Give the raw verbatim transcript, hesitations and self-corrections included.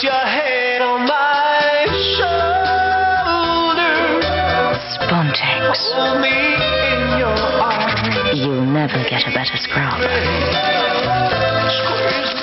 Put your head on my shoulder. Spontex. Hold me in your arms. You'll never get a better scrub. Squeeze